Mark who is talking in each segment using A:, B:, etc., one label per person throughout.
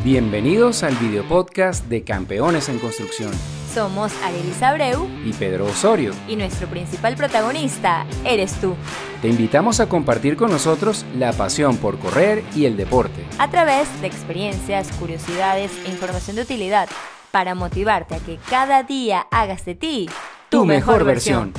A: Bienvenidos al video podcast de Campeones en Construcción.
B: Somos Arelis Abreu
A: y Pedro Osorio.
B: Y nuestro principal protagonista eres tú.
A: Te invitamos a compartir con nosotros la pasión por correr y el deporte.
B: A través de experiencias, curiosidades e información de utilidad para motivarte a que cada día hagas de ti
A: tu mejor versión.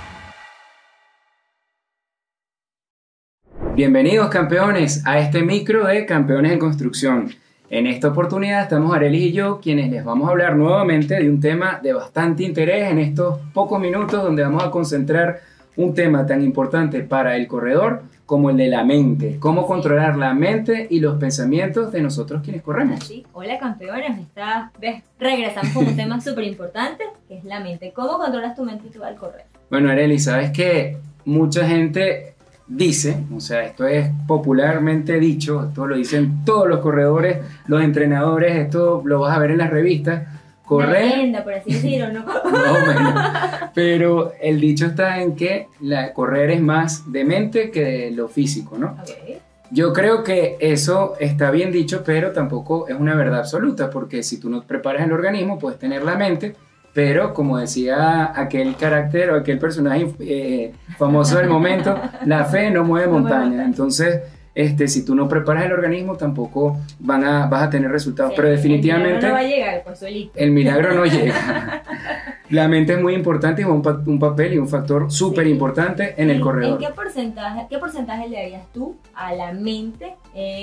A: Bienvenidos campeones a este micro de Campeones en Construcción. En esta oportunidad estamos Arelis y yo quienes les vamos a hablar nuevamente de un tema de bastante interés en estos pocos minutos donde vamos a concentrar un tema tan importante para el corredor como el de la mente. Cómo controlar la mente y los pensamientos de nosotros quienes corremos.
B: Sí. Hola campeones, esta vez regresamos con un tema súper importante que es la mente. ¿Cómo controlas tu mente tú al correr?
A: Bueno Arelis, sabes que mucha gente dice, o sea, esto es popularmente dicho, esto lo dicen todos los corredores, los entrenadores, esto lo vas a ver en las revistas, correr...
B: Una leyenda, por así decirlo, ¿no?
A: No, bueno, pero el dicho está en que correr es más de mente que de lo físico, ¿no?
B: Okay.
A: Yo creo que eso está bien dicho, pero tampoco es una verdad absoluta, porque si tú no preparas el organismo, puedes tener la mente, pero como decía aquel carácter o aquel personaje famoso del momento, la fe no mueve montañas. Entonces, si tú no preparas el organismo, tampoco vas a tener resultados. Sí, pero definitivamente...
B: El milagro no va a llegar por solito.
A: El milagro no llega. La mente es muy importante y juega un papel y un factor súper importante en el corredor.
B: ¿En qué porcentaje le darías tú a la mente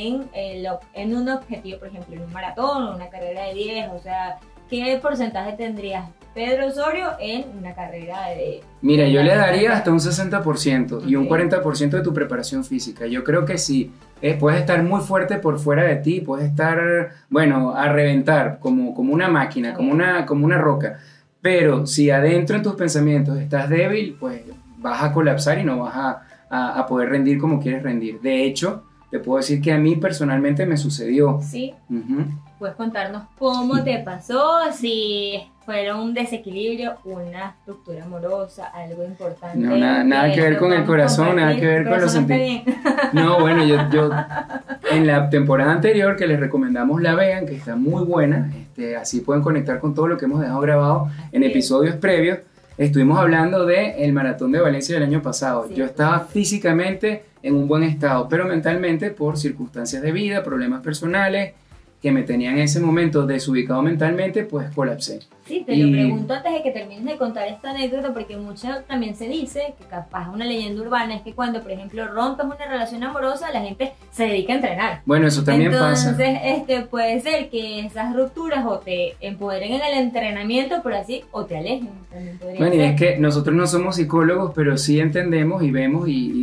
B: en un objetivo, por ejemplo, en un maratón o una carrera de 10? O sea, ¿qué porcentaje tendrías Pedro Osorio en una carrera de...
A: Mira, yo le daría hasta un 60% y un 40% de tu preparación física. Yo creo que sí, puedes estar muy fuerte por fuera de ti, puedes estar, bueno, a reventar como una máquina, como una roca. Pero si adentro en tus pensamientos estás débil, pues vas a colapsar y no vas a poder rendir como quieres rendir. De hecho, te puedo decir que a mí personalmente me sucedió.
B: Sí. ¿Puedes contarnos cómo te pasó? Si fue un desequilibrio, una ruptura amorosa, algo importante.
A: No, nada que ver con el corazón, nada que ver con los sentimientos. No, bueno, yo en la temporada anterior que les recomendamos la vean, que está muy buena, así pueden conectar con todo lo que hemos dejado grabado en episodios previos. Estuvimos hablando del Maratón de Valencia del año pasado. Sí, yo estaba físicamente en un buen estado, pero mentalmente por circunstancias de vida, problemas personales que me tenían en ese momento desubicado mentalmente, pues colapsé.
B: Sí, te lo pregunto antes de que termines de contar esta anécdota, porque mucho también se dice, que capaz una leyenda urbana, es que cuando, por ejemplo, rompes una relación amorosa, la gente se dedica a entrenar.
A: Bueno, eso también pasa.
B: Entonces, puede ser que esas rupturas o te empoderen en el entrenamiento, por así, o te alejen.
A: Bueno, y es que nosotros no somos psicólogos, pero sí entendemos y vemos y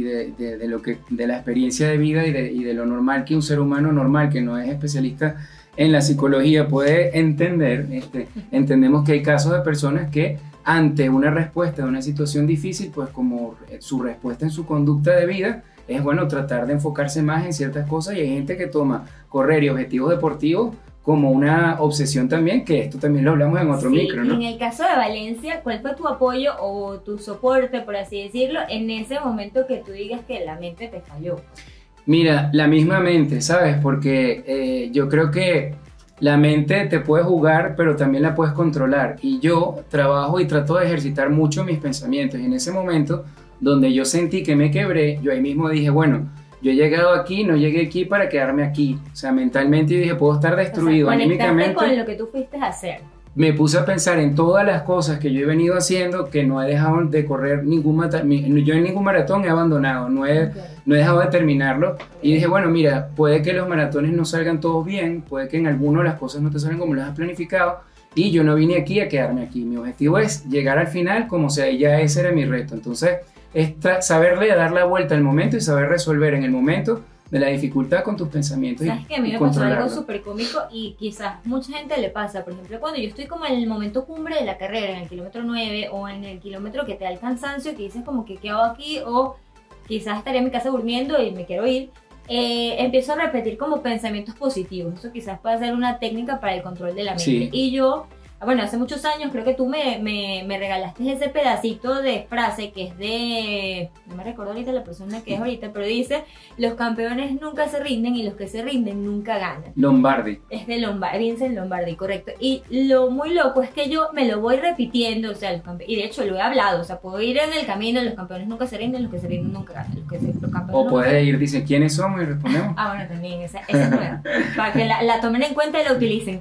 A: de la experiencia de vida y de lo normal que un ser humano normal, que no es especialista en la psicología, puede entender. Entendemos que hay casos de personas que ante una respuesta de una situación difícil, pues como su respuesta en su conducta de vida es, bueno, tratar de enfocarse más en ciertas cosas, y hay gente que toma correr y objetivos deportivos como una obsesión también, que esto también lo hablamos en otro micro, ¿no?
B: En el caso de Valencia, ¿cuál fue tu apoyo o tu soporte, por así decirlo, en ese momento que tú digas que la mente te falló?
A: Mira, la misma mente, ¿sabes? Porque yo creo que la mente te puede jugar, pero también la puedes controlar. Y yo trabajo y trato de ejercitar mucho mis pensamientos. Y en ese momento donde yo sentí que me quebré, yo ahí mismo dije, bueno, yo he llegado aquí, no llegué aquí para quedarme aquí. O sea, mentalmente yo dije, puedo estar destruido, anímicamente.
B: Con lo que tú fuiste a hacer.
A: Me puse a pensar en todas las cosas que yo he venido haciendo, que no he dejado de correr yo en ningún maratón he abandonado, no he dejado de terminarlo. Y dije, bueno, mira, puede que los maratones no salgan todos bien, puede que en algunos las cosas no te salgan como las has planificado, y yo no vine aquí a quedarme aquí. Mi objetivo es llegar al final como sea, y ya ese era mi reto. Entonces, saberle dar la vuelta al momento y saber resolver en el momento de la dificultad con tus pensamientos.
B: ¿Sabes que a mí me pasó algo súper cómico y quizás mucha gente le pasa? Por ejemplo, cuando yo estoy como en el momento cumbre de la carrera, en el kilómetro 9 o en el kilómetro que te da el cansancio, que dices como que ¿qué hago aquí? O quizás estaría en mi casa durmiendo y me quiero ir. Empiezo a repetir como pensamientos positivos. Eso quizás puede ser una técnica para el control de la mente.
A: Sí.
B: Y yo bueno, hace muchos años creo que tú me regalaste ese pedacito de frase que es de, no me recuerdo ahorita la persona que es ahorita, pero dice, los campeones nunca se rinden y los que se rinden nunca ganan.
A: Lombardi.
B: Es de Vincent Lombardi, correcto. Y lo muy loco es que yo me lo voy repitiendo, o sea, y de hecho lo he hablado, o sea, puedo ir en el camino, los campeones nunca se rinden, los que se rinden nunca ganan. Los campeones
A: o puede ir, dice, ¿quiénes somos? Y respondemos.
B: Bueno, también, esa es nueva, para que la tomen en cuenta y la utilicen.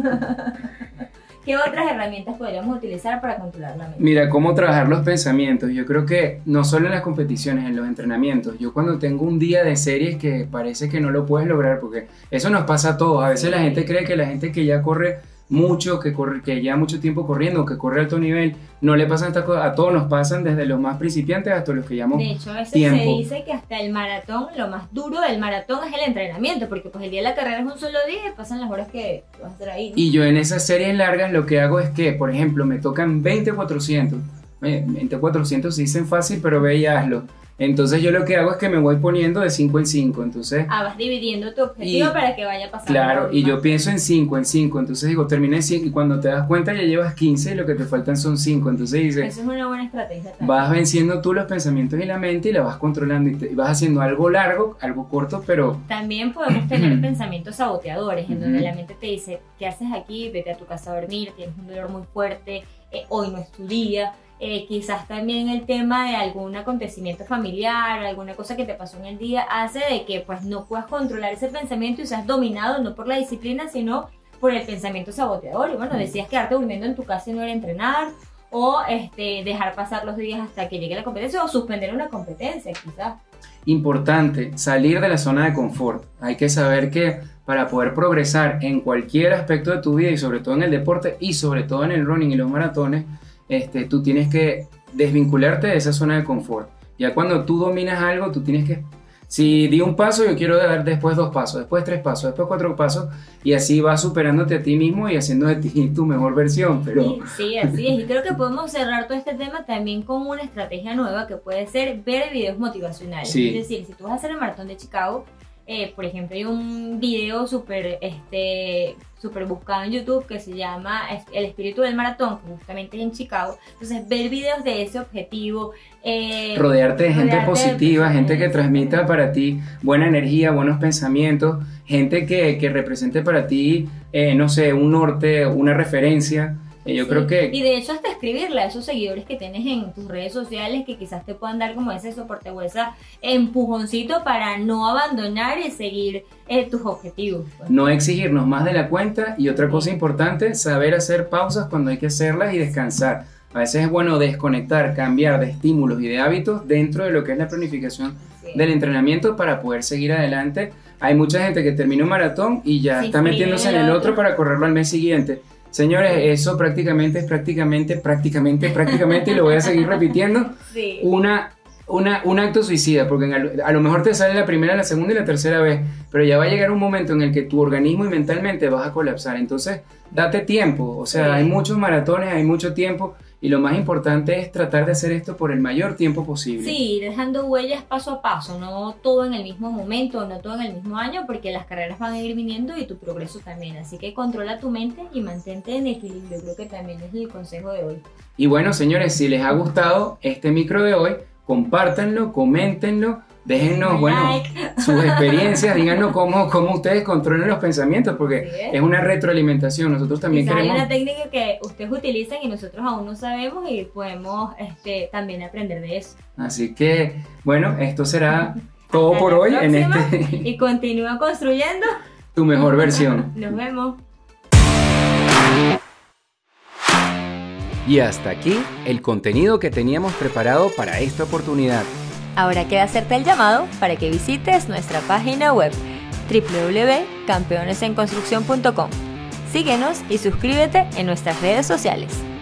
B: ¿Qué otras herramientas podríamos utilizar para controlar la mente?
A: Mira, cómo trabajar los pensamientos. Yo creo que no solo en las competiciones, en los entrenamientos. Yo cuando tengo un día de series que parece que no lo puedes lograr, porque eso nos pasa a todos. A veces la gente cree que la gente que ya corre mucho, que lleva mucho tiempo corriendo, que corre a alto nivel, no le pasan estas cosas. A todos nos pasan, desde los más principiantes hasta los que llevamos tiempo.
B: De hecho, a veces se dice que hasta el maratón, lo más duro del maratón es el entrenamiento, porque pues el día de la carrera es un solo día y pasan las horas que vas a estar ahí, ¿no?
A: Y yo en esas series largas lo que hago es que, por ejemplo, me tocan 20-400. 20-400 se dicen fácil, pero ve y hazlo. Entonces yo lo que hago es que me voy poniendo de 5 en 5, entonces...
B: vas dividiendo tu objetivo para que vaya pasando.
A: Claro, y yo pienso en 5, entonces digo, terminé en 5 y cuando te das cuenta ya llevas 15 y lo que te faltan son 5, entonces dices...
B: Eso es una buena estrategia también.
A: Vas venciendo tú los pensamientos y la mente y la vas controlando y vas haciendo algo largo, algo corto, pero...
B: También podemos tener pensamientos saboteadores, en donde la mente te dice, ¿qué haces aquí? Vete a tu casa a dormir, tienes un dolor muy fuerte, hoy no es tu día. Quizás también el tema de algún acontecimiento familiar, alguna cosa que te pasó en el día, hace de que pues no puedas controlar ese pensamiento y seas dominado no por la disciplina, sino por el pensamiento saboteador. Y bueno, decías quedarte durmiendo en tu casa y no ir a entrenar, o dejar pasar los días hasta que llegue la competencia, o suspender una competencia quizás.
A: Importante, salir de la zona de confort. Hay que saber que para poder progresar en cualquier aspecto de tu vida y sobre todo en el deporte y sobre todo en el running y los maratones, tú tienes que desvincularte de esa zona de confort. Ya cuando tú dominas algo, tú tienes que... Si di un paso, yo quiero dar después 2 pasos, después 3 pasos, después 4 pasos, y así vas superándote a ti mismo y haciendo de ti tu mejor versión. Pero...
B: Sí, así es. Y creo que podemos cerrar todo este tema también con una estrategia nueva que puede ser ver videos motivacionales.
A: Sí.
B: Es decir, si tú vas a hacer el maratón de Chicago, por ejemplo, hay un video súper buscado en YouTube que se llama El espíritu del maratón, que justamente es en Chicago. Entonces, ver videos de ese objetivo.
A: Rodearte de gente positiva, gente que transmita para ti buena energía, buenos pensamientos, gente que represente para ti, no sé, un norte, una referencia. Yo creo que...
B: Y de hecho hasta escribirle a esos seguidores que tienes en tus redes sociales que quizás te puedan dar como ese soporte o ese empujoncito para no abandonar y seguir tus objetivos. Pues.
A: No exigirnos más de la cuenta y otra cosa importante, saber hacer pausas cuando hay que hacerlas y descansar. A veces es bueno desconectar, cambiar de estímulos y de hábitos dentro de lo que es la planificación del entrenamiento para poder seguir adelante. Hay mucha gente que termina un maratón y ya está metiéndose en el otro para correrlo al mes siguiente. Señores, eso prácticamente, y lo voy a seguir repitiendo, un acto suicida, porque a lo mejor te sale la primera, la segunda y la tercera vez, pero ya va a llegar un momento en el que tu organismo y mentalmente vas a colapsar. Entonces, date tiempo, o sea, hay muchos maratones, hay mucho tiempo, y lo más importante es tratar de hacer esto por el mayor tiempo posible.
B: Sí, dejando huellas paso a paso, no todo en el mismo momento, no todo en el mismo año, porque las carreras van a ir viniendo y tu progreso también. Así que controla tu mente y mantente en equilibrio. Creo que también es el consejo de hoy.
A: Y bueno, señores, si les ha gustado este micro de hoy, compártanlo, coméntenlo, déjennos, sus experiencias, díganos cómo ustedes controlan los pensamientos, porque es una retroalimentación. Nosotros también queremos...
B: Hay una técnica que ustedes utilizan y nosotros aún no sabemos y podemos también aprender de eso.
A: Así que, bueno, esto será todo por hoy en
B: y continúa construyendo
A: tu mejor versión.
B: Nos vemos.
A: Y hasta aquí el contenido que teníamos preparado para esta oportunidad.
B: Ahora queda hacerte el llamado para que visites nuestra página web www.campeonesenconstrucción.com. Síguenos y suscríbete en nuestras redes sociales.